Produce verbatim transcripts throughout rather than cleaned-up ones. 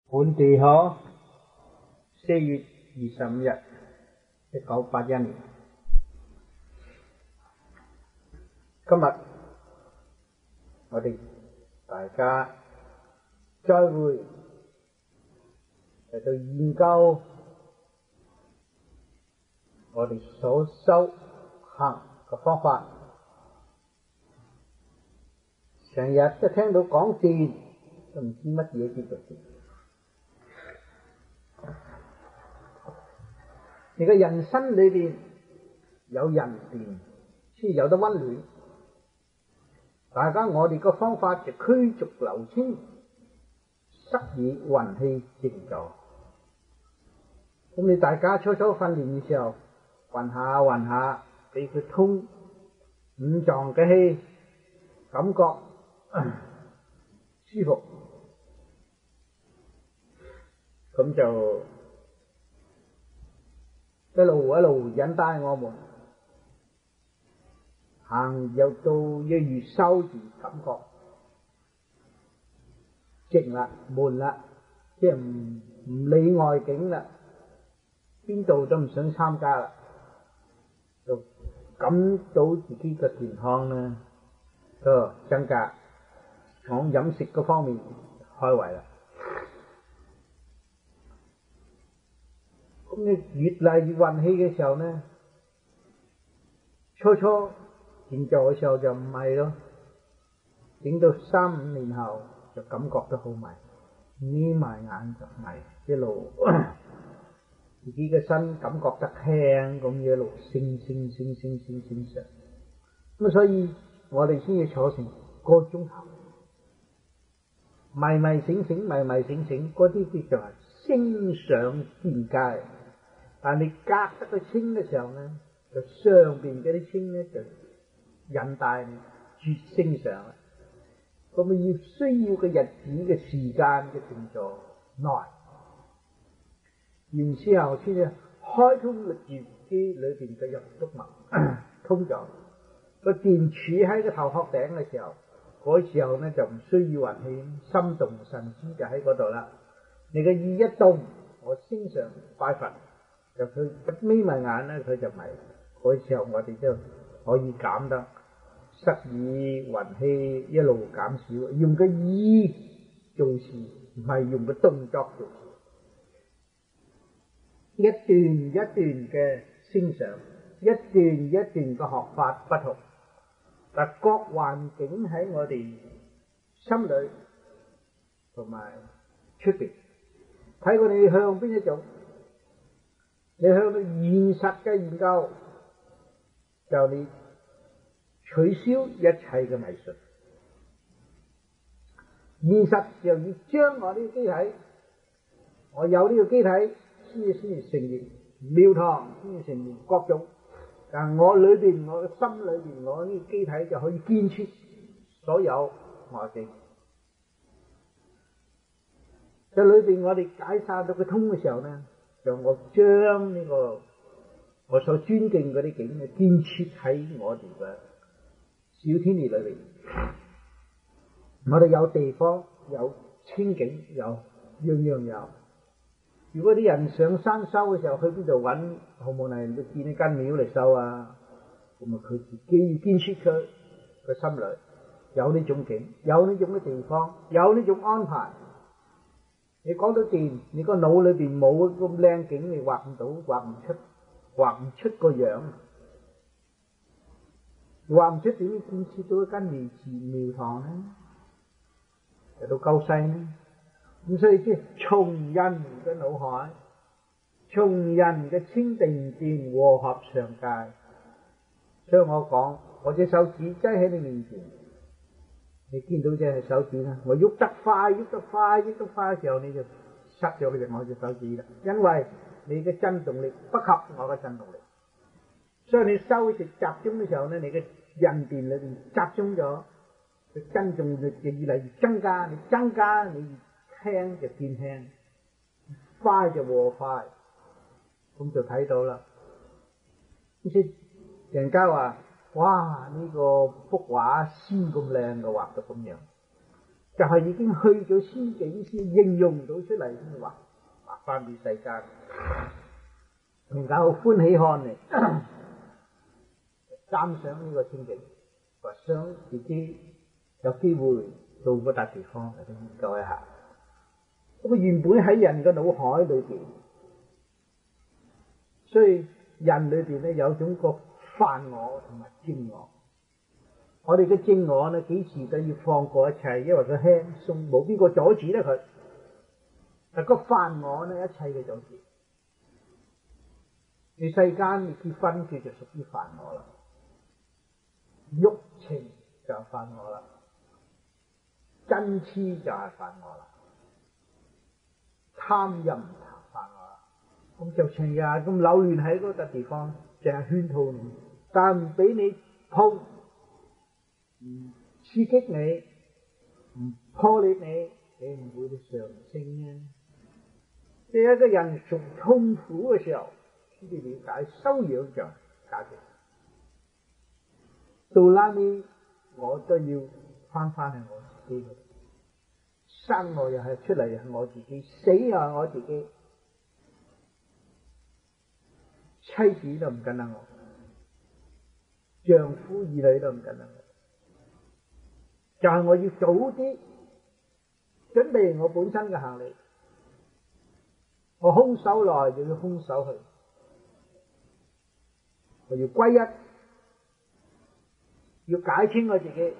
本地可四月二十五日，一九八一年。今日我哋大家再會嚟到研究我哋所修行嘅方法。成日一聽到講電，都唔知乜嘢叫做電。你嘅人生裏邊有人電，先有得溫暖。大家我哋個方法就驅逐流清，塞以運氣靜坐。咁你大家初初訓練嘅時候，運下運下，俾佢通五臟嘅氣，感覺、嗯、舒服，咁就一路一路引帶我們行，又到越越收住感覺靜啦，悶啦，即係唔唔理外境啦，邊度都唔想參加啦，就感到自己嘅健康咧都增加，講飲食嗰方面開胃啦。咁你越嚟越運氣嘅時候呢，初初練做嘅時候就唔係咯，整到三五年後就感覺得好迷，眯埋眼就迷，一路自己嘅身感覺得輕咁一路升升升升升升上。咁所以我哋先要坐成個鐘頭，迷迷醒醒迷迷醒醒，嗰啲叫做係升上見階。但你隔得個清嘅時候呢，就上邊嗰啲清呢就引帶你絕升上啦。咁啊要需要嘅日子嘅時間嘅靜坐耐，然之後先至開通力自己裏邊嘅入督脈通咗，個電柱喺個頭殼頂嘅時候，嗰時候呢就唔需要運氣，心動神知就喺嗰度啦。你嘅意一動，我升上拜佛。就佢一眯埋眼咧，佢就迷。嗰時候我哋就可以減得塞以運氣一路減少，用個意做事，唔係用個動作做事。一段一段嘅欣賞，一段一段嘅學法不同，但各環境喺我哋心裏同埋出邊，睇我哋向邊一種。你向到現實嘅研究，就你取消一切嘅迷信。現實就要將我呢個機體，我有呢個機體先至先至成形，廟堂先至成形各種。但我裏邊，我嘅心裏邊，我呢個機體就可以建設所有外境。喺裏邊我哋解散到佢通嘅時候呢，就我將呢個我所尊敬嗰啲景嘅建設喺我哋嘅小天地裏邊。我哋有地方，有清景，有樣樣有。如果啲人上山修嘅時候，去邊度揾好冇嚟都建一間廟嚟修啊？咁啊，佢自己要建設佢個心裏有呢種景，有呢種嘅地方，有呢種安排。你講到電，你個腦裏邊冇咁靚景，你畫唔到，畫唔出，畫唔出個樣，畫唔出點建設到一間廟寺廟堂呢？嚟到夠細呢？咁所以即係從人嘅腦海，從人嘅清定見和合上界。所以我講，我隻手指擠喺你面前。你見到隻手指啦，我喐得快，喐得快，喐得快嘅時候，你就塞咗佢隻我隻手指啦。因為你嘅震動力不及我嘅震動力，所以你收食集中嘅時候呢，你嘅人電裏邊集中咗，佢震動力就越嚟越增加。你增加，你輕就變輕，快就和快，咁就睇到啦。咁先人家話。哇！呢、這個幅畫先咁靚嘅畫到咁樣， 就係已經去咗思境先應用到出嚟先話話翻俾世間，而家好歡喜看嚟讚賞呢個清境，話想自己有機會到嗰笪地方嚟研究一下。咁啊原本喺人嘅腦海裏邊，所以人裏邊咧有種個梵我同埋正我。我哋嘅正我咧幾時都要放過一切，因為佢輕鬆，冇邊個阻止得佢。但個梵我咧一切嘅阻止。你世間你結婚佢就屬於梵我啦，欲情就係梵我啦，嗔痴就係梵我啦，貪淫就係梵我啦。咁就成日咁扭亂喺嗰笪地方，淨係圈套你，但唔俾你碰，唔刺激你，唔破裂你，你唔會上升嘅。即係一個人從痛苦嘅時候，先至了解修養就價值。到拉尾我都要翻翻去我自己嗰度，生我又係出嚟又係我自己，死又係我自己，妻子都唔跟得我，丈夫兒女都唔跟得我，就係我要早啲準備我本身嘅行李，我空手來就要空手去，我要歸一，要解清我自己，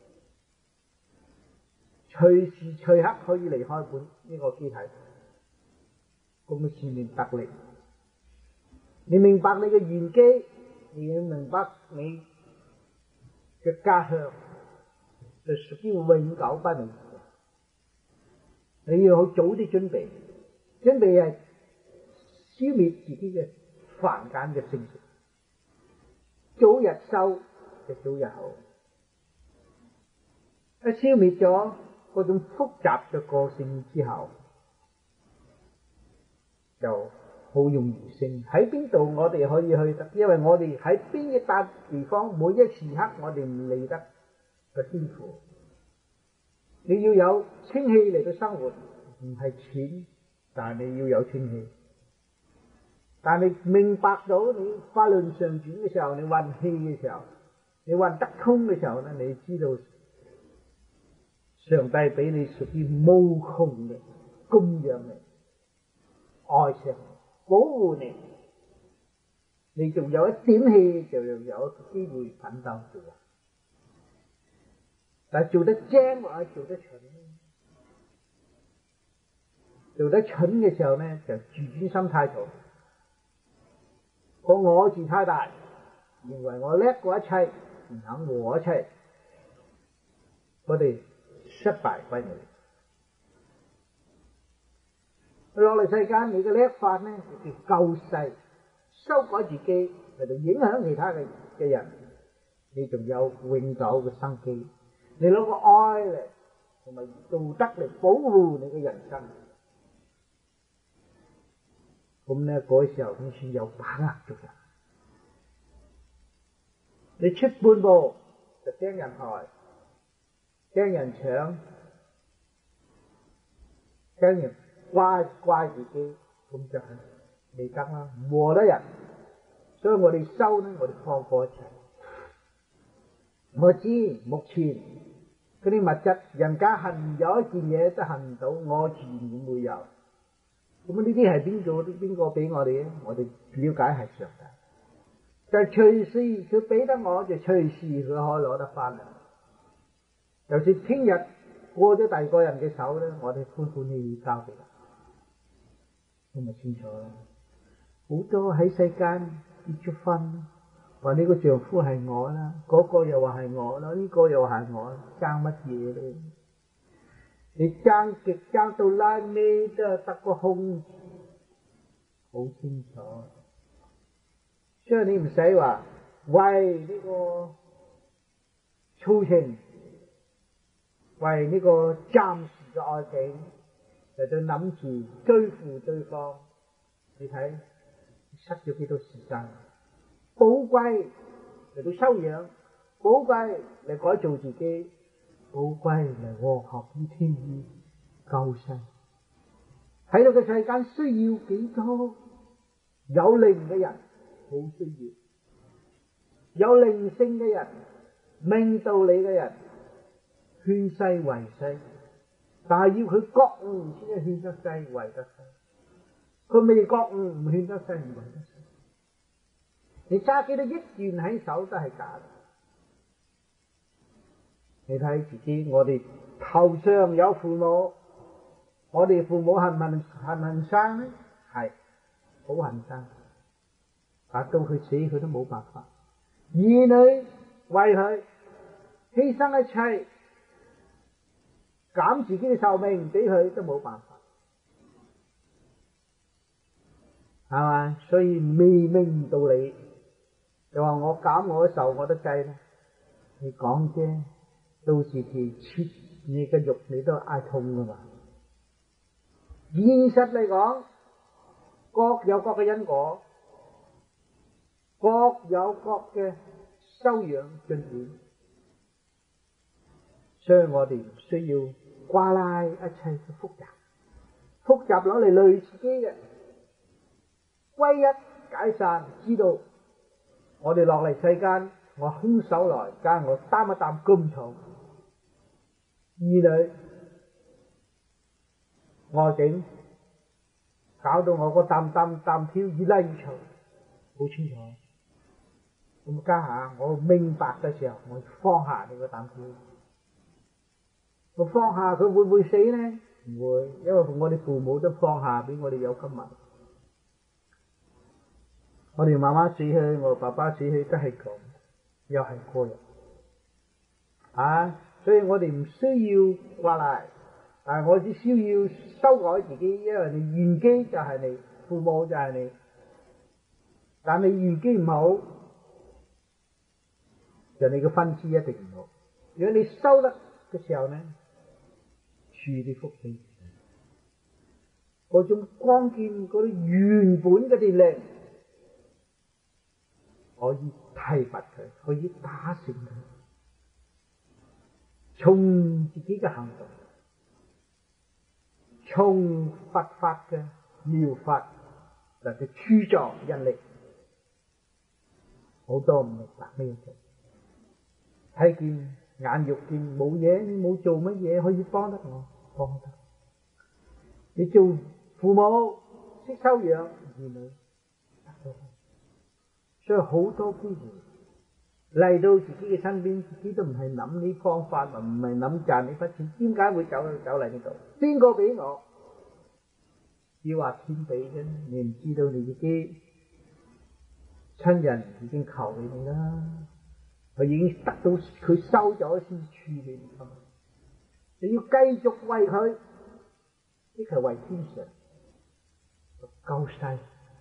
隨時隨刻可以離開本呢個機體，咁嘅前面得力。你明白你嘅玄機，你要明白你嘅家鄉就屬於永久不滅。你要好早啲準備，準備係消滅自己嘅凡間嘅性情，早日修就早日好。一消滅咗嗰種複雜嘅個性之後，就好容易升。喺邊度我哋可以去得？因為我哋喺邊一笪地方，每一時刻我哋唔離得個天賦。你要有清氣嚟到生活，唔係錢，但係你要有清氣。但係你明白到你法輪上轉嘅時候，你運氣嘅時候，你運得通嘅時候咧，你知道上帝俾你屬於無窮嘅供養你、愛惜你、保護你，你仲有一點氣，就有一個機會奮鬥做。但係做得精或者做得蠢，做得蠢嘅時候咧，就自尊心太重，個我字太大，認為我叻過一切，唔肯和一切，我哋失敗歸嚟。落嚟世間，你嘅叻法咧就叫救世，修改自己嚟到影響其他嘅嘅人，你仲有永久嘅生機。你攞個愛嚟同埋道德嚟保護你嘅人生，咁咧嗰時候你先有把握做人。你出半步就驚人害，驚人搶，驚人怪怪自己，咁就係未得啦，唔和得人。所以我哋修咧，我哋放過一切。我知目前嗰啲物質，人家恨有一件嘢都恨唔到，我自然會會有。咁呢啲係邊個？邊個俾我哋咧？我哋了解係上帝，就係隨時佢俾得我，就隨時佢可以攞得翻嚟。就算聽日過咗第二個人嘅手咧，我哋歡歡喜喜交俾佢，咁咪清楚啦。好多喺世間結咗婚，話呢個丈夫係我啦，嗰個又話係我啦，呢個又話係我，爭乜嘢咧？你爭極爭到拉尾都係得個空字，好清楚。所以你唔使話為呢個操情，為呢個暫時嘅愛情嚟到諗住追付對方，你睇失咗幾多時間？寶貴嚟到修養，寶貴嚟改造自己， 寶貴嚟和合於天意救世。睇到個世間需要幾多有靈嘅人，好需要有靈性嘅人，明道理嘅人，勸世為世，但係要佢覺悟先至勸得世為得世。佢未覺悟唔勸得世唔為得世。你揸幾多億元喺手都係假嘅。你睇自己，我哋頭上有父母，我哋父母恨唔恨恨唔恨生呢？係好恨生，但到佢死佢都冇辦法。兒女為佢犧牲一切，減自己嘅壽命俾佢都冇辦法，係咪？所以未明道理，就話我減我嘅壽我都計啦。你講啫，到時佢切你嘅肉你都嗌痛噶嘛。現實嚟講，各有各嘅因果，各有各嘅修養進展，所以我哋唔需要瓜拉一切嘅複雜，複雜攞嚟累自己嘅，歸一解散，知道我哋落嚟世間，我空手來，加我擔一擔咁重，兒女外境搞到我個擔擔擔挑越嚟越重，好清楚。咁家下我明白嘅時候，我放下你個擔挑。我放下佢會唔會死呢？唔會，因為我哋父母都放下俾我哋有今日。我哋媽媽死去，我爸爸死去都係咁，又係個人啊！所以我哋唔需要話嚟，但係我只需要修改自己，因為你原基就係你，父母就係你，但你原基唔好，就你嘅分支一定唔好。如果你修得嘅時候呢，處啲福氣，嗰種光見嗰啲原本嗰啲力，可以提拔佢，可以打勝佢，從自己嘅行動，從佛法嘅妙法嚟到鑄造人力，好多唔明白咩做，睇見眼肉見冇嘢，你冇做乜嘢可以幫得我，幫得你做父母識收養兒女，所以好多機會嚟到自己嘅身邊，自己都唔係諗呢方法，唔係諗賺呢筆錢，點解會走走嚟呢度？邊個俾我？要話天俾啫，你唔知道你自己親人已經求你哋啦，佢已經得到佢收咗先處理你，你要繼續為佢，即係為天上救世，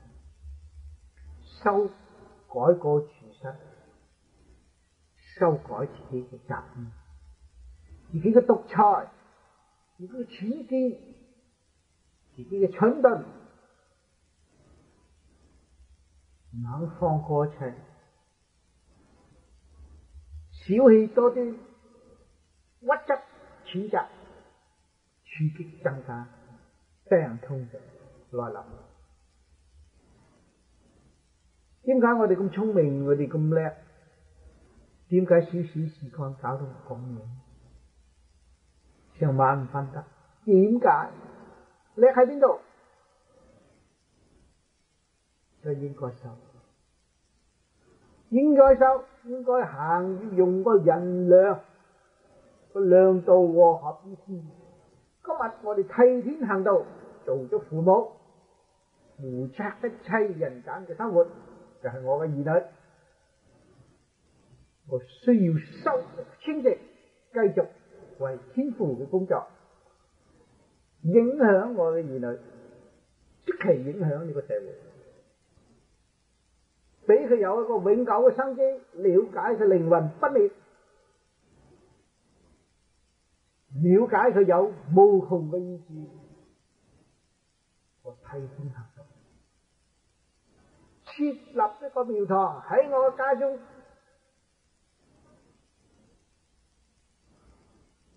修改過自身，修改自己嘅習慣，自己嘅獨裁，自己嘅淺見，自己嘅蠢鈍，唔肯放過一切，小氣多啲，屈質譴責，刺激增加，病痛就來臨。點解我哋咁聰明，我哋咁叻？點解少少時間搞到咁樣？成晚唔瞓得？點解？叻喺邊度？就應該收，應該收，應該行，用個人量個量度和合於天。今日我哋替天行道，做咗父母，負責一切人間嘅生活，就係、是、我嘅兒女。我需要修清淨，繼續為天父嘅工作，影響我嘅兒女，即係影響呢個社會，俾佢有一個永久嘅生機，了解佢靈魂不滅，了解佢有無窮嘅意志。我替天行道，設立一個廟堂喺我家中，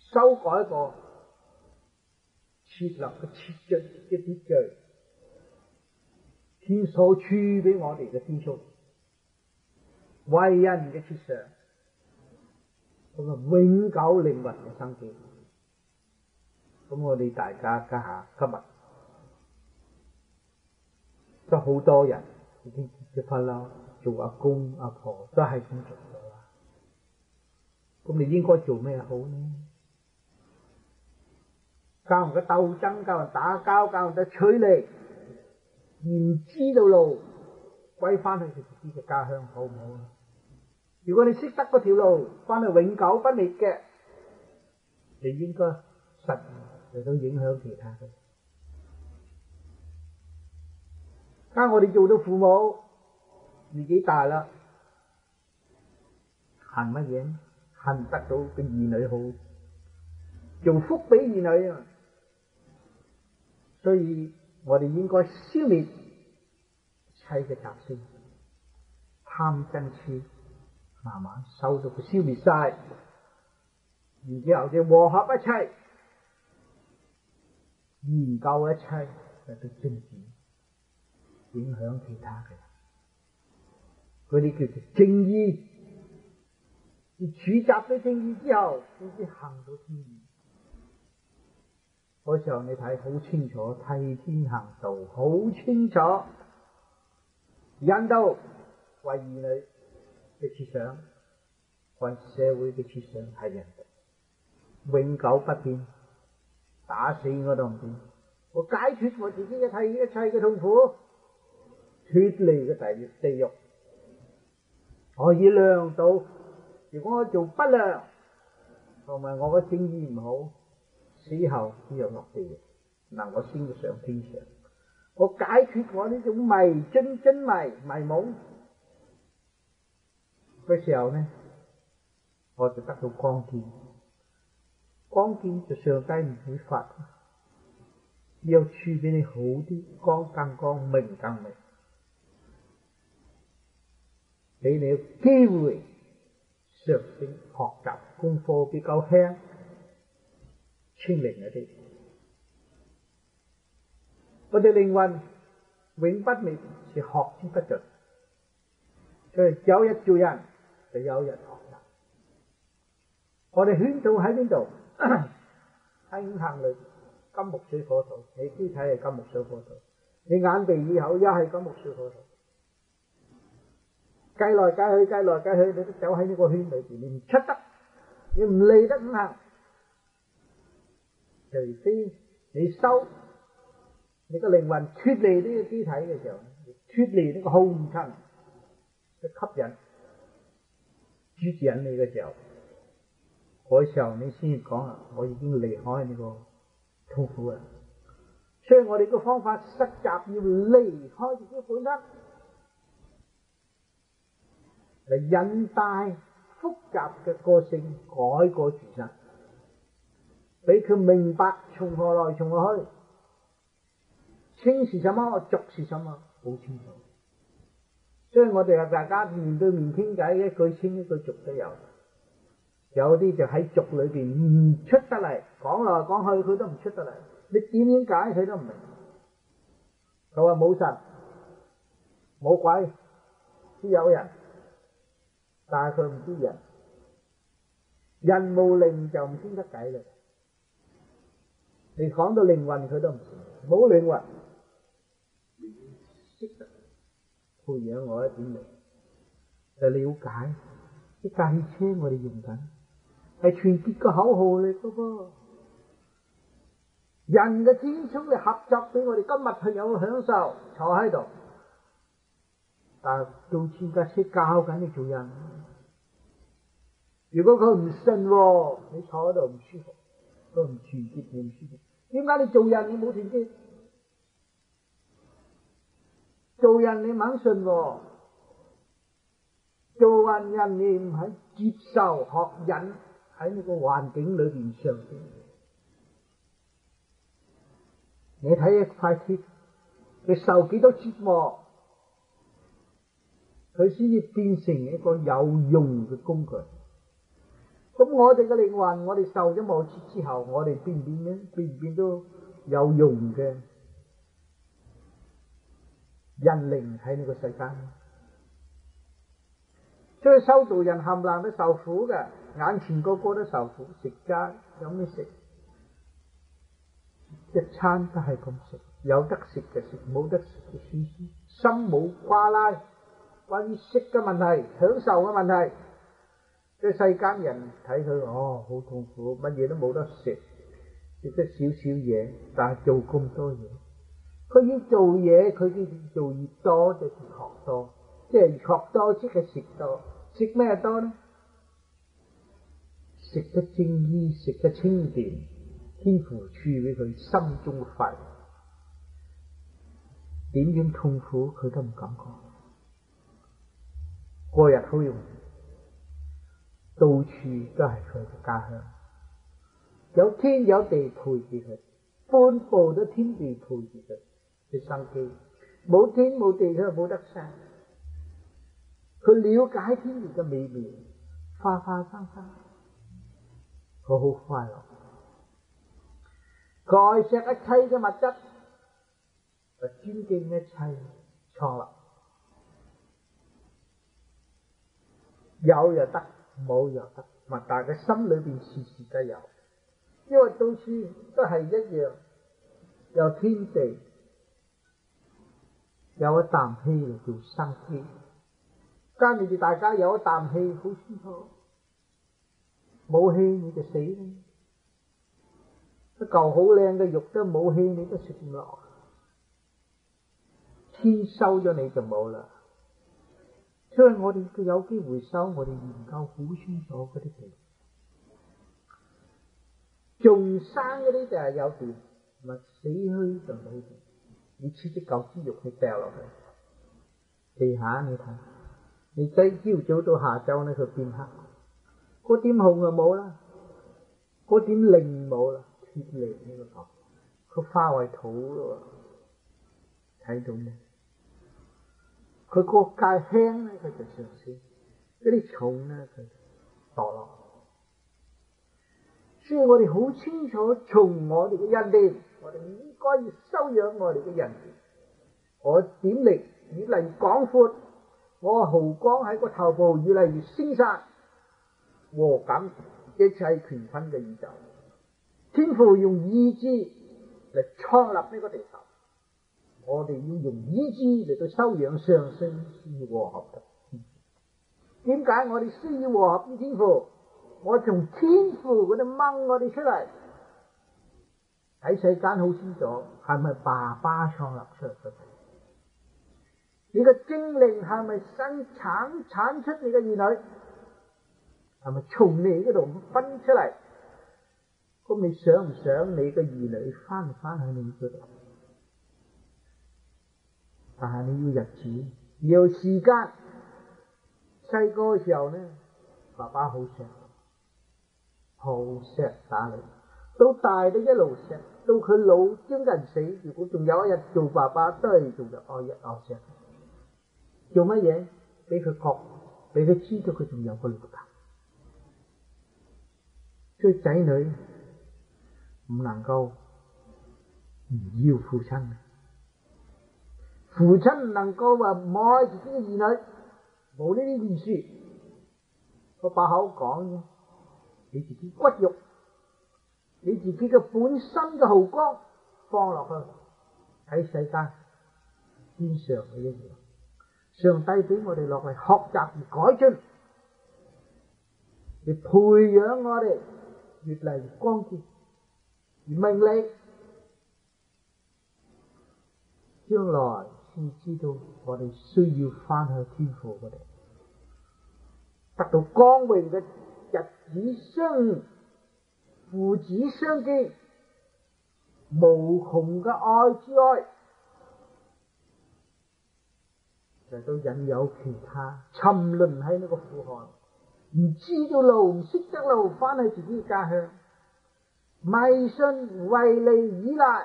修改個設立嘅秩序嘅秩序，天所賜俾我哋嘅資訊，為人嘅設想，咁啊永久靈魂嘅生機。咁我哋大家家下今日都好多人已經結咗婚啦，做阿公阿婆都係咁做咗啦。咁你應該做咩好呢？教人嘅鬥爭，教人打交，教人嘅取利，唔知道路，歸翻去佢自己嘅家鄉好唔好啊？如果你識得嗰條路，翻去永久不滅嘅，你應該實嚟到影響其他嘅。家我哋做到父母，年紀大啦，恨乜嘢？恨得到嘅兒女好，做福俾兒女啊！所以我哋應該消滅一切嘅雜聲，貪嗔癡，慢慢收到佢消滅晒，然之後就和合一切，研究一切嚟到政治，影響其他嘅人，嗰啲叫做正義。而處習咗正義之後，先至行到天意。嗰時候你睇好清楚，替天行道好清楚，引導為兒女嘅設想，為社會嘅設想係人哋永久不變，打死我都唔變。我解脫我自己嘅替一切嘅痛苦，脫離嘅地獄地獄，我以量度。如果我做不良，同埋我嘅正義唔好，死後只有落地獄，能夠升到上天上。我解決我呢種迷津津迷迷懵嘅時候呢，我就得到光見。光見就上帝唔會發，要賜俾你好啲，光更光，明更明，俾你有機會上升學習功課比較輕，清靈一啲。我哋靈魂永不滅，是學之不盡。所以有日做人，就有日學習。我哋圈套喺邊度？喺五行裏，金木水火土。你肢體係金木水火土，你眼鼻耳口又係金木水火土。計來計去，計來計去，你都走喺呢個圈裏邊，你唔出得，你唔離得五行。除非你收你個靈魂脫離呢個肢體嘅時候，脫離呢個紅塵嘅吸引、主持引你嘅時候，嗰時候你先至講啊，我已經離開呢個痛苦啦。所以我哋個方法實習要離開自己本身。嚟引帶複雜嘅個性改過自身，俾佢明白從何來從何去，清是什麼，濁是什麼，好清楚。所以我哋大家面對面傾偈，一句清一句濁都有，有啲就喺濁裏邊唔出得嚟，講來講去佢都唔出得嚟，你點樣解佢都唔明。佢話冇神冇鬼，只有人。但係佢唔知人，人無靈就唔傾得偈啦。你講到靈魂佢都唔知，冇靈魂，識得培養我一點靈，就了解啲架汽車我哋用緊係團結個口號嚟噶噃，人嘅天促嚟合作俾我哋今日係有享受坐喺度。但係到千架車教緊你做人，如果佢唔信，你坐喺度唔舒服，佢唔團結你唔舒服。點解你做人你冇團結？做人你唔肯信，做人人你唔肯接受學忍喺呢個環境裏邊上升。你睇一塊鐵，佢受幾多折磨？佢先至變成一個有用嘅工具。 咁我哋嘅靈魂，我哋受咗無切之後，我哋變唔變呢？變唔變都有用嘅人靈喺呢個世間。所以修道人冚唪唥都受苦嘅，眼前個個都受苦，食齋有咩食？一餐都係咁食，有得食就食，冇得食就算算，心冇瓜拉。關於食嘅問題、享受嘅問題，即係世間人睇佢哦，好痛苦，乜嘢都冇得食，食得少少嘢，但係做咁多嘢。佢要做嘢，佢要做越多就越學多，即係學多即係食多。食咩多呢？食得精醫，食得清甜，天父賜俾佢心中快樂。點樣痛苦佢都唔敢講。過日好容易，到處都係佢嘅家鄉，有天有地陪住佢，半步都天地陪住佢嘅生機。冇天冇地佢又冇得生，佢了解天地嘅美妙，花花生生，佢好快樂。佢愛錫一切嘅物質，佢尊敬一切創立。有又得，冇又得，但係佢心裏邊時時都有，因為到處都係一樣，有天地，有一啖氣嚟做生機。假如你哋大家有一啖氣，好舒服，冇氣你就死啦。一嚿好靚嘅肉都冇氣，你都食唔落。天收咗你就冇啦。所以我哋有機會收，我哋研究好清楚嗰啲地，仲生嗰啲就係有電，咪死虛就冇電。你切啲舊豬肉去掉落去地下，你睇，你睇朝早到下晝呢，佢變黑，嗰點紅就冇啦，嗰點靈冇啦，脫離呢個角，佢化為土咯，睇到咩？佢個界輕咧，佢就上升；嗰啲重咧，佢就墮落。所以我哋好清楚，從我哋嘅人哋，我哋應該要修養我哋嘅人哋。我點力越嚟越廣闊，我豪光喺個頭部越嚟越升晒，和感一切權分嘅宇宙。天父用意志嚟創立呢個地球。我哋要用意志嚟到修養上升，先和合得。點解我哋需要和合於天父？我從天父嗰度掹我哋出嚟，喺世間好清楚，係咪爸爸創立出嚟嘅？你個精靈係咪生產產出你嘅兒女？係咪從你嗰度分出嚟？咁你想唔想你嘅兒女翻唔翻去你嗰度？但係你要日子，要時間。細個嘅時候呢，爸爸好錫，好錫打你。到大都一路錫，到佢老將近死，如果仲有一日做爸爸，都係仲有愛一愛錫。做乜嘢？俾佢覺，俾佢知道佢仲有個老豆。所以仔女唔能夠唔要父親。父親唔能夠話唔愛自己嘅兒女，冇呢啲意思。個把口講嘅，你自己骨肉，你自己嘅本身嘅豪光放落去喺世間天上嘅一樣。上帝俾我哋落嚟學習而改進，嚟培養我哋越嚟越光潔，而明理，將來先知道我哋需要翻去天父嗰度，得到光榮嘅日子相父子相見，無窮嘅愛之愛，就都引誘其他沉淪喺呢個苦海，唔知道路，唔識得路，翻去自己嘅家鄉，迷信唯利依賴，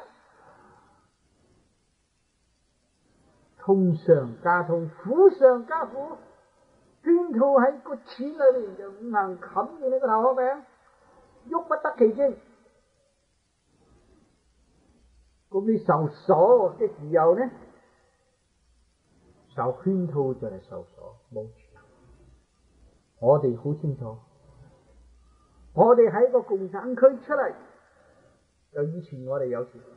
痛上加痛，苦上加苦，勸圈套喺個錢裏邊，就五行冚住你個頭殼頂，喐不得其精。咁你受鎖嘅時候呢？受圈套就係受鎖，冇自由。我哋好清楚，我哋喺個共產區出嚟，就以前我哋有錢，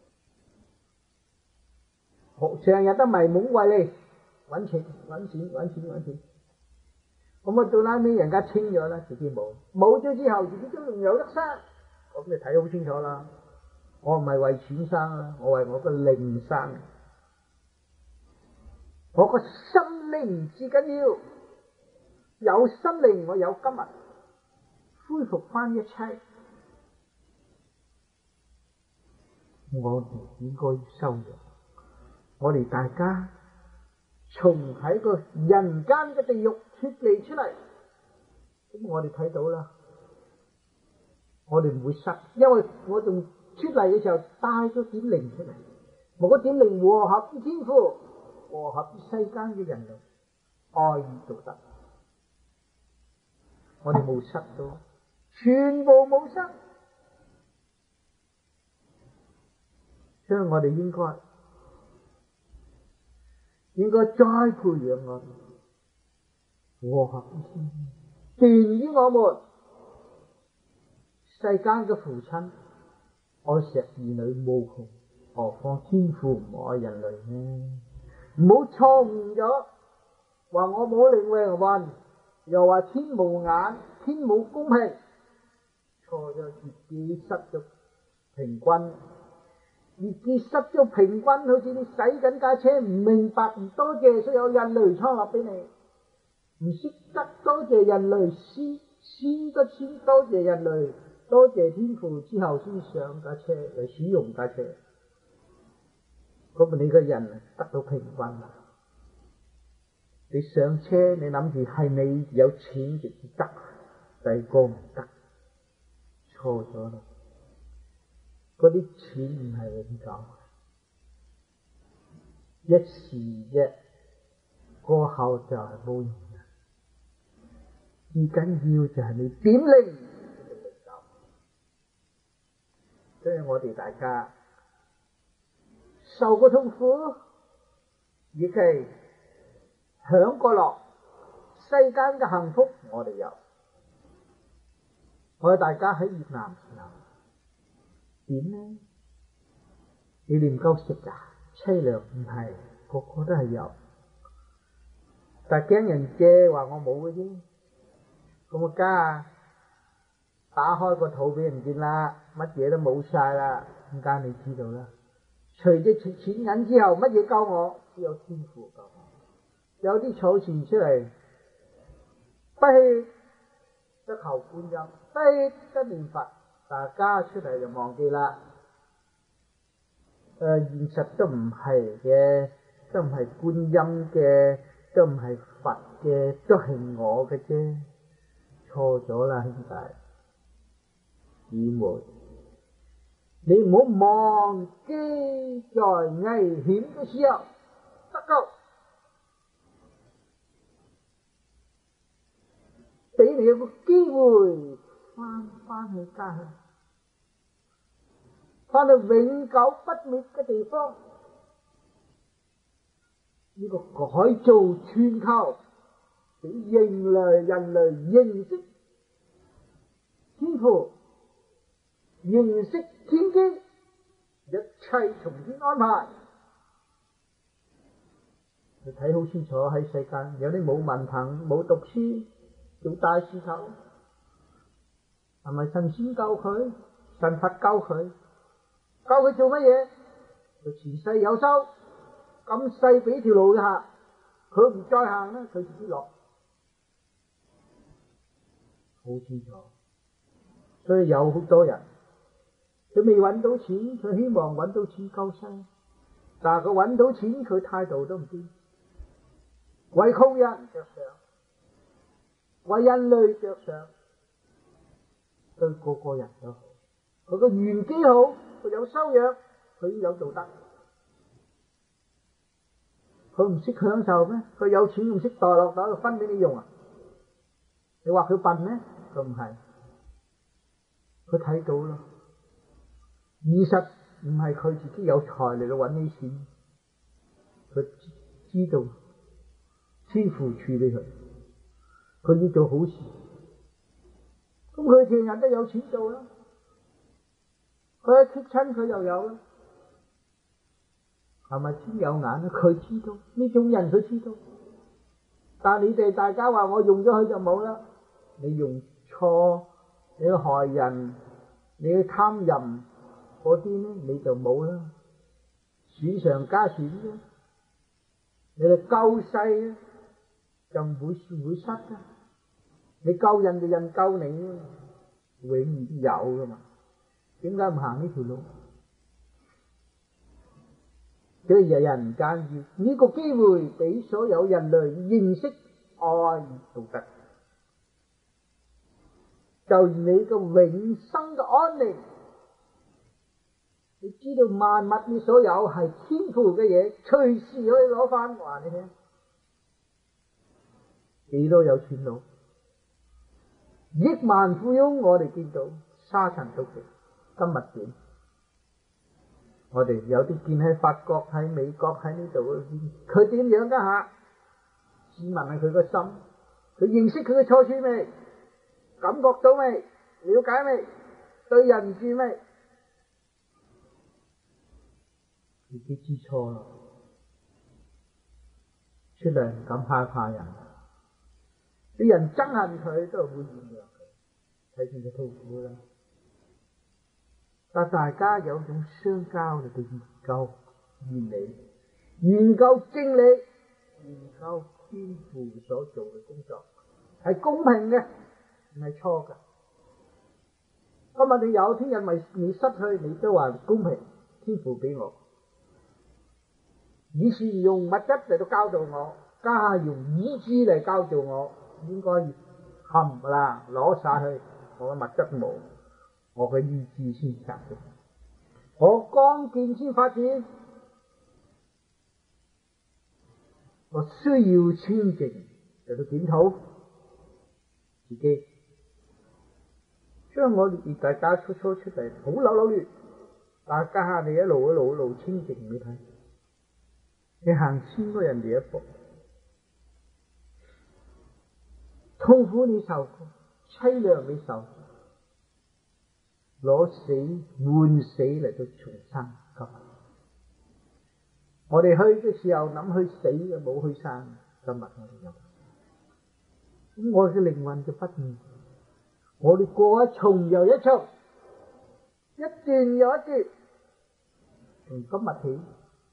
成日都迷懵為利，揾錢揾錢揾錢揾錢。咁啊到拉尾人家清咗啦，自己冇，冇咗之後自己都仲有得生，咁你睇好清楚啦。我唔係為錢生啊，我為我個靈生。我個心靈至緊要，有心靈我有今日，恢復翻一切。我哋應該修養，我哋大家從喺個人間嘅地獄脫離出嚟，咁我哋睇到啦，我哋唔會失，因為我仲出嚟嘅時候帶咗點靈出嚟，冇嗰點靈和合於天父，和合於世間嘅人類，愛與道德，我哋冇失到，全部冇失，所以我哋應該應該再培養我哋和合於天，傳於我們世間嘅父親愛錫兒女無窮，何況天父唔愛人類呢？唔好錯誤咗，話我冇靈靈魂，又話天無眼，天冇公平，錯咗，自己失咗平均，自己失咗平均，好似你洗緊架車，唔明白，唔多謝所有人類創立俾你，唔識得多謝人類，先先得先多謝人類，多謝天父之後先上架車嚟使用架車。咁你個人得到平均啦。你上車，你諗住係你有錢就得，第二個唔得，錯咗啦。嗰啲錢唔係永久，一時啫，過後就係冇用啦。最緊要就係你點靈，所以我哋大家受過痛苦，亦係享過樂，世間嘅幸福我哋有。我哋大家喺越南時候點呢？你哋唔夠食啊？淒涼唔係，個個都係有，但係驚人借話我冇嘅啫。咁我家啊，打開個肚俾人見啦，乜嘢都冇晒啦。點解你知道啦？除咗錢銀之後，乜嘢救我？只有天父救我。有啲儲錢出嚟，不棄得求觀音，不棄得念佛，大家出嚟就忘記啦。誒、呃，現實都唔係嘅，都唔係觀音嘅，都唔係佛嘅，都係我嘅啫。錯咗啦，兄弟姊妹。你唔好忘記在危險嘅時候得救，俾你有個機會翻翻去家鄉，翻到永久不滅嘅地方。呢、這個改造全球，俾人類人類認識天父，認識天機，一切從天安排。你睇好清楚，喺世間有啲冇文憑冇讀書做大事頭，係咪神仙救佢？神佛救佢？救佢做乜嘢？佢前世有修，今世俾條路行，佢唔再行咧，佢自己落。好清楚。所以有好多人佢未揾到錢，佢希望揾到錢救世，但係佢揾到錢，佢態度都唔掂，為窮人着想，為人類着想，對個個人都好。佢個緣機好，佢有修養，佢有道德。佢唔識享受咩？佢有錢唔識墮落，打個分俾你用啊！ 你話佢笨咩？佢唔係，佢睇到咯。現實唔係佢自己有才嚟到揾啲錢，佢知道天父處理佢，佢要做好事，咁佢成日都有錢做啦。佢一揭親佢又有啦，係咪天有眼啊？佢知道呢種人，佢知道。但係你哋大家話我用咗佢就冇啦，你用錯，你去害人，你去貪淫嗰啲咧，你就冇啦，損上加損啫。你哋救世咧，就唔會唔會失噶。你救人就人救你，永遠有噶嘛。點解唔行呢條路？所以人間要呢個機會俾所有人類認識愛道德，就你個永生嘅安寧。你知道萬物你所有係天父嘅嘢，隨時可以攞翻。話你聽，幾多有錢佬，億萬富翁，我哋見到沙塵都值。今日點？我哋有啲見喺法國、喺美國、喺呢度，佢點樣家下？試問下佢個心，佢認識佢嘅錯處未？感覺到未？了解未？對人住未？自己知錯啦，出嚟唔敢怕怕人，啲人憎恨佢都會原諒佢，睇見佢痛苦啦。但大家有種相交嚟到研究原理，研究真理，研究天父所做嘅工作，係公平嘅，唔係錯嘅。今日你有，聽日咪你失去，你都話公平，天父俾我。以前用物質嚟到教導我，家下用意志嚟教導我，應該冚啦攞晒去，我嘅物質冇。我嘅意志先集中，我剛健先發展，我需要清淨嚟到檢討自己，將我哋大家初初出嚟好扭扭亂，但係家下你一路一路一路清淨，你睇，你行先過人哋一步，痛苦你受過，淒涼你受過，攞死換死嚟到重生。今日我哋去嘅時候諗去死嘅，冇去生。今日我哋有，咁我嘅靈魂就不斷，我哋過一重又一重，一段又一段，從今日起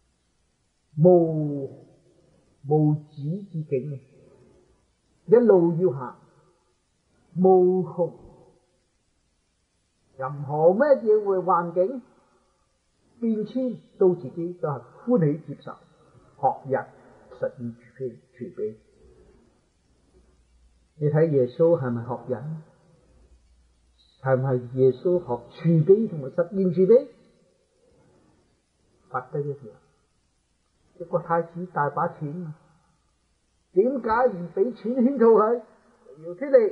無無止至境，一路要行，無窮。任何咩嘢會環境變遷，到自己都係歡喜接受，學人實現慈悲慈悲。你睇耶穌係咪學人？係唔係耶穌學慈悲同埋實現慈悲？不得一樣。一個太子大把錢啊，點解唔俾錢圈套佢？要出嚟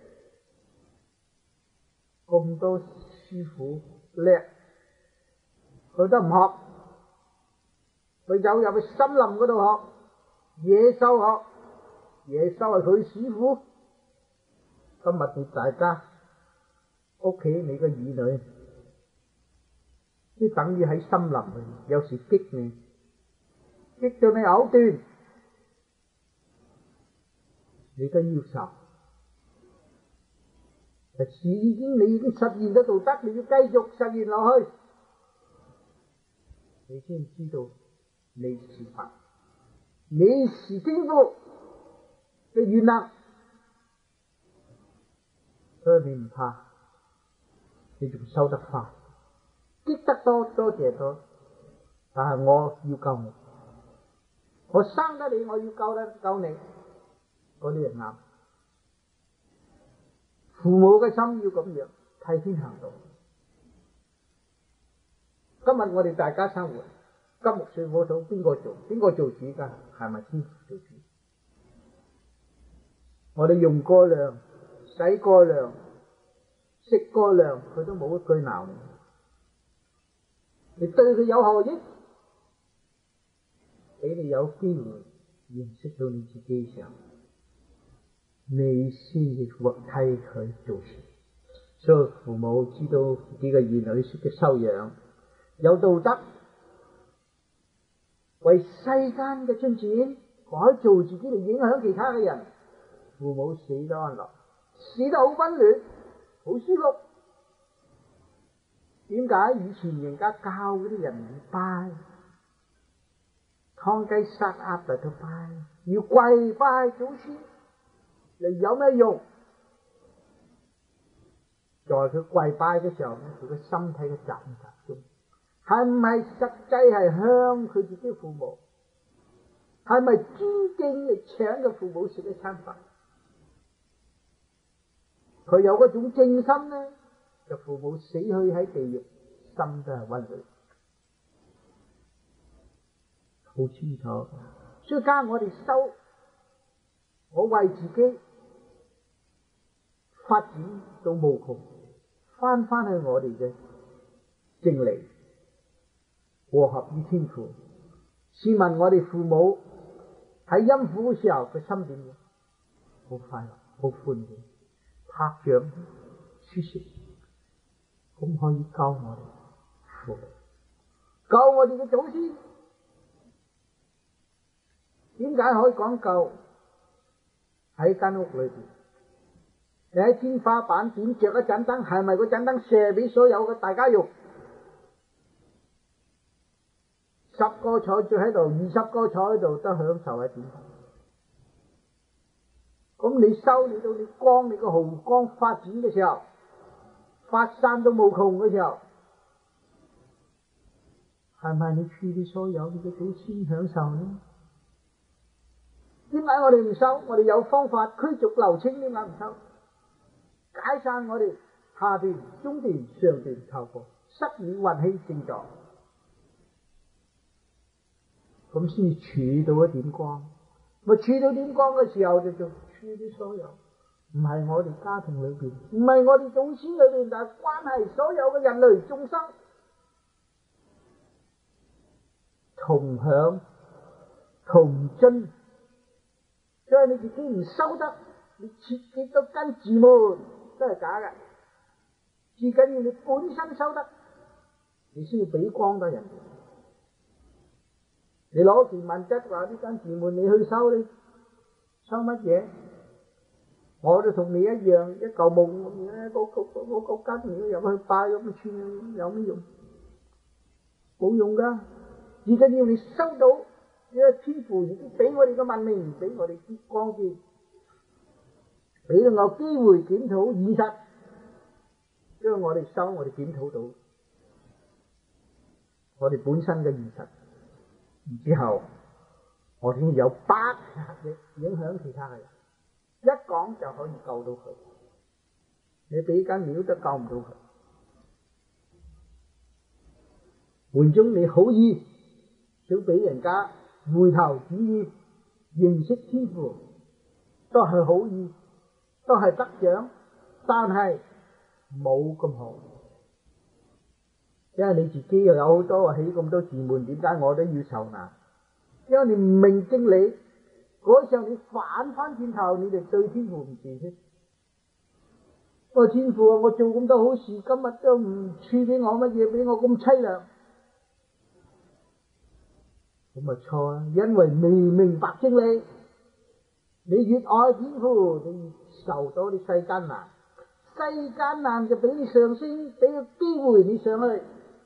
咁多師傅叻，佢都唔學，佢走入去森林嗰度學野獸學，野獸係佢師傅。今日你大家屋企你個兒女，都等於喺森林裏，有時激你，激到你嘔斷，你都要受。已經你已經實現咗道德，你要繼續實現落去，你先知道你是佛，你是天父嘅原能，所以你唔怕，你仲收得快，激得多多謝多，但係我要救你，我生得你，我要救得救你，嗰啲人啱。父母嘅心要咁樣替天行道。今日我哋大家生活，金木水火土邊個做？邊個做主噶？係咪天父做主？我哋用過量洗過涼、食過涼，佢都冇一句鬧你。你對佢有何益？俾你有機會認識到你自己嘅時候，你先至會替佢做事。所以父母知道自己嘅兒女識嘅修養有道德，為世間嘅進展改造自己嚟影響其他嘅人，父母死得安樂，死得好溫暖，好舒服。點解以前人家教嗰啲人唔拜，劏雞殺鴨嚟到拜，要跪拜祖先，你有咩用？在佢跪拜嘅時候咧，佢嘅身體嘅集唔集中，係唔係實際係向佢自己父母，係咪尊敬嚟請嘅父母食一餐飯？佢有嗰種正心咧，就父母死去喺地獄，心都係溫暖，好清楚。所以加我哋修，我為自己發展到無窮，翻翻去我哋嘅正理，和合於天父。試問我哋父母喺陰苦嘅時候，佢心點樣？好快樂，好歡喜，拍掌舒適，咁可以教我哋父母，教我哋嘅祖先。點解可以講究？喺間屋裏邊，你喺天花板點着一盞燈，係咪嗰盞燈射俾所有嘅大家用？十個坐住喺度，二十個坐喺度，都享受喺點。咁你修你到你光，你個毫光發展嘅時候，發散到無窮嘅時候，係咪你處理所有你嘅祖先享受呢？點解我哋唔修？我哋有方法驅逐流清，點解唔修？解散我哋下段、中段、上段透過失與運氣症狀，咁先至處到一點光。我處到點光嘅時候，就做處理所有，唔係我哋家庭裏邊，唔係我哋祖先裏邊，但係關係所有嘅人類眾生同享同進。所以你自己唔修得，你設幾多根寺門都係假嘅。最緊要你本身修得，你先要俾光到人。你攞件文質話呢間寺門你去修，你修乜嘢？我都同你一樣，一嚿木咁樣，嗰個嗰個間你入去拜咁嘅串，有咩用？冇用噶。最緊要你修到。因為天父已經俾我哋嘅文明，俾我哋啲光見，俾到我機會檢討現實，因為我哋修，我哋檢討到我哋本身嘅現實，然之後我哋有百嘅影響其他嘅人，一講就可以救到佢。你俾間廟都救唔到佢，換中你好意想俾人家回頭主義認識天父，都係好意，都係得獎，但係冇咁好。因為你自己又有好多起咁多寺門，點解我都要受難？因為你唔明正理，嗰時候你反翻轉頭，你哋對天父唔住先。我天父啊，我做咁多好事，今日都唔賜俾我乜嘢，俾我咁淒涼。咁咪錯啦，因為未明白正理。你越愛天父，你越受到啲世間難，世間難就俾你上升，俾個機會你上去。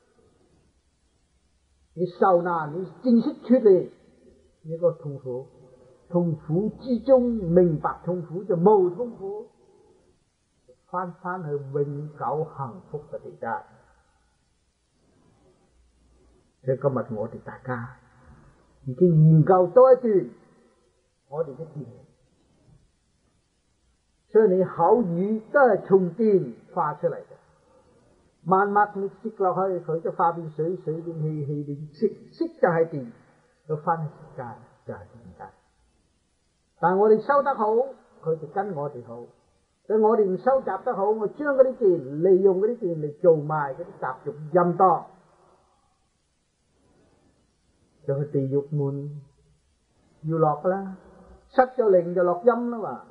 你受難，你正式脫離呢個痛苦，痛苦之中明白痛苦就冇痛苦，翻翻去永久幸福嘅地界。所以今日我哋大家已經研究多一段我哋嘅電，所以你口語都係從電化出嚟嘅。萬物你食落去，佢就化變水，水變氣，氣變色，色就係電，到翻去時間就係時間。但係我哋修得好，佢就跟我哋好； 但我哋唔收集得好，我將嗰啲電利用嗰啲電嚟做埋嗰啲雜dục淫蕩，就去地獄門要落噶啦。失咗靈就落陰啦嘛。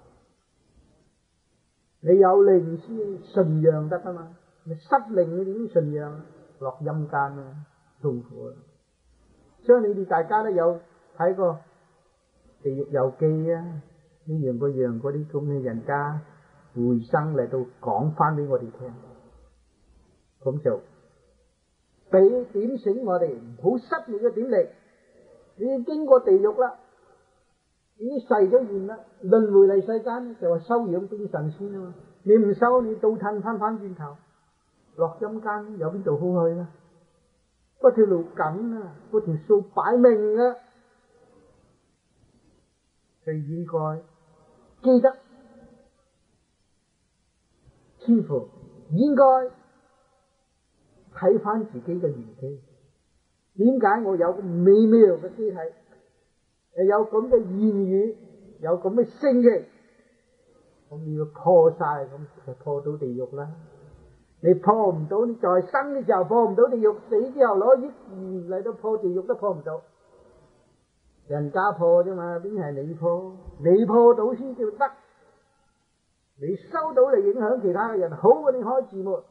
你有靈先信仰得啊嘛，你失靈你點信仰？落陰間啊，痛苦啊！所以你哋大家都有睇過《地獄遊記》啊，呢樣嗰樣嗰啲咁嘅人家回生嚟到講翻俾我哋聽，咁就俾點醒我哋唔好失你嘅點力。你已經經過地獄啦，已經誓咗願啦，輪迴嚟世間就話修養精神先啊嘛。你唔修，你倒褪翻翻轉頭落陰間，有邊度好去啦？嗰條路緊啊，嗰條數擺明啊，佢應該記得天父應該睇翻自己嘅緣起。點解我有咁美妙嘅肢體，又有咁嘅言語，有咁嘅性情？咁你要破晒，咁就破到地獄啦。你破唔到，你在生嘅時候破唔到地獄，死之後攞億元嚟到破地獄都破唔到。人家破啫嘛，邊係你破？你破到先叫得。你收到嚟影響其他嘅人，好過你開字幕。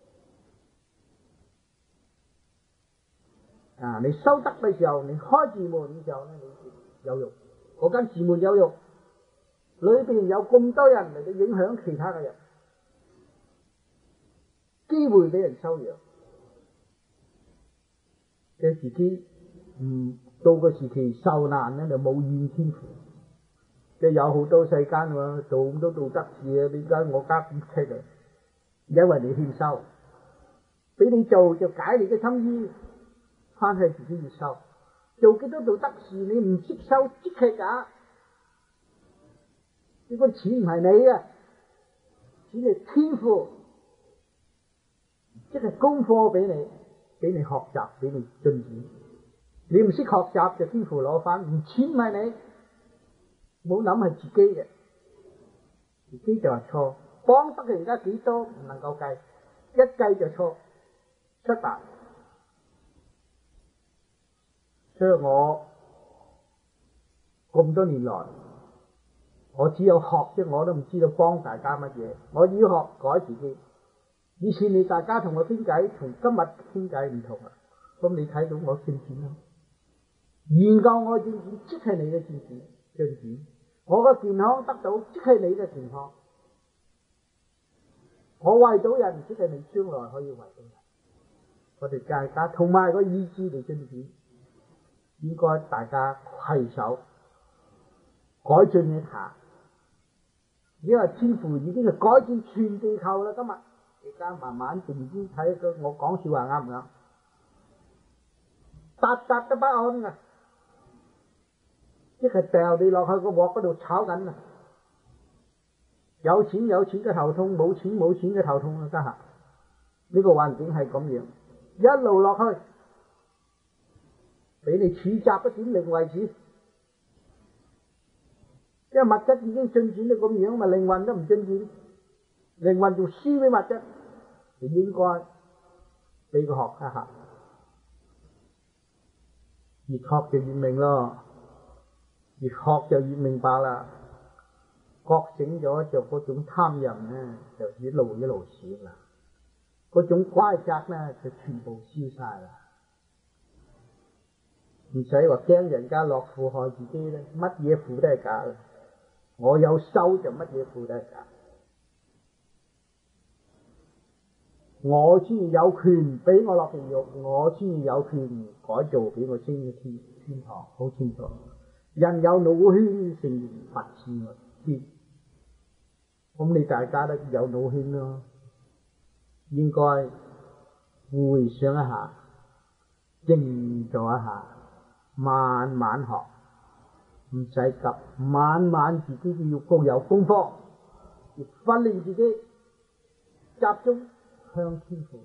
啊！你收得嘅時候，你開字門嘅時候咧，你有用。嗰間字門有用，裏邊有咁多人嚟到影響其他嘅人，機會俾人收養。嘅自己唔到個時期受難咧，就冇怨天父。即係有好多世間喎，做咁多道德事啊，點解我家咁棘啊？因為你欠收，俾你做就解你嘅心意。翻去自己要收，做幾多道德事你唔識收即係假。呢個錢唔係你嘅，錢係天父，即係功課俾你，俾你學習，俾你進展。你唔識學習就天父攞翻，唔錢唔係你，冇諗係自己嘅，自己就係錯。幫得人家幾多唔能夠計，一計就錯，失敗。所以我咁多年來，我只有學啫，我都唔知道幫大家乜嘢。我要學改自己。以前你大家同我傾偈，同今日傾偈唔同啊。咁你睇到我進展啦，研究我進展，即係你嘅進展進展。我嘅健康得到，即係你嘅健康。我為到人，即係你將來可以為到人。我哋大家同埋個意志嚟進展。應該大家攜手改進一下，因為天父已經係改進全地球啦。今日而家慢慢靜啲睇佢，我講笑話啱唔啱？笪笪都不安啊！即係掉你落去個鑊嗰度炒緊啊！有錢有錢嘅頭痛，冇錢冇錢嘅頭痛啊！家下呢個環境係咁樣，一路落去。俾你處習一點零為止，因為物質已經進展到咁樣，咪靈魂都唔進展，靈魂仲輸俾物質，就應該俾佢學一下，越學就越明咯，越學就越明白啦。覺醒咗就嗰種貪淫咧，就一路一路少啦，嗰種乖則咧就全部消晒啦。唔使話驚人家落苦害自己咧，乜嘢苦都係假嘅。我有收就乜嘢苦都係假。我先至有權俾我落地獄，我先至有權改造俾我升嘅天天堂，好清楚。人有腦圈成佛智啊，天。咁你大家都有腦圈咯，應該回想一下，靜坐一下。慢慢學，唔使急，慢慢自己要各有功課，要訓練自己，集中向天父。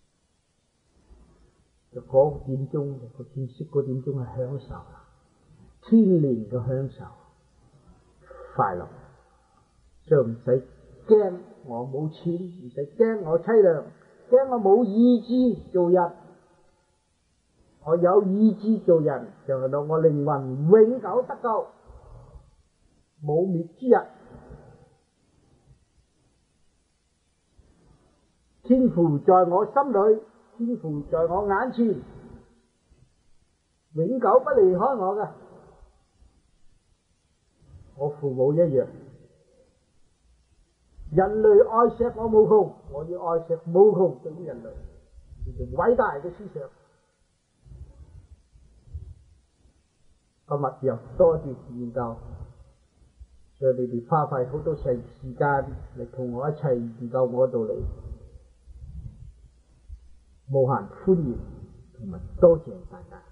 就嗰點鐘，個天色嗰點鐘係享受啦，天靈嘅享受，快樂，所以唔使驚我冇錢，唔使驚我凄涼，驚我冇意志做人。我有意志做人，就係到我靈魂永久得救，冇滅之日。天父在我心裏，天父在我眼前，永久不離開我嘅。我父母一樣，人類愛錫我無窮，我要愛錫無窮對於人類，呢種偉大嘅思想。今日又多啲研究，所以你哋花費好多時時間嚟同我一齊研究我道理，無限歡迎同埋多謝大家。